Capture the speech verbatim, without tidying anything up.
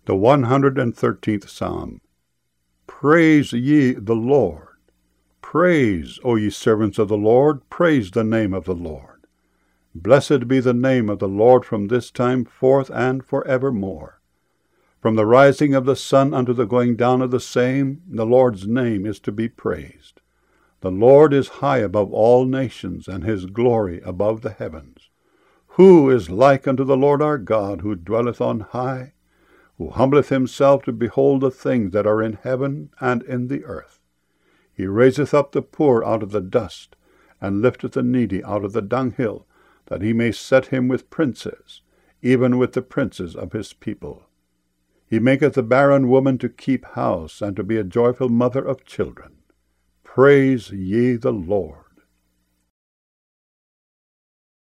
The one hundred thirteenth Psalm. Praise ye the Lord. Praise, O ye servants of the Lord, praise the name of the Lord. Blessed be the name of the Lord from this time forth and for evermore. From the rising of the sun unto the going down of the same, the Lord's name is to be praised. The Lord is high above all nations, and his glory above the heavens. Who is like unto the Lord our God, who dwelleth on high, who humbleth himself to behold the things that are in heaven and in the earth? He raiseth up the poor out of the dust, and lifteth the needy out of the dunghill, that he may set him with princes, even with the princes of his people. He maketh the barren woman to keep house, and to be a joyful mother of children. Praise ye the Lord.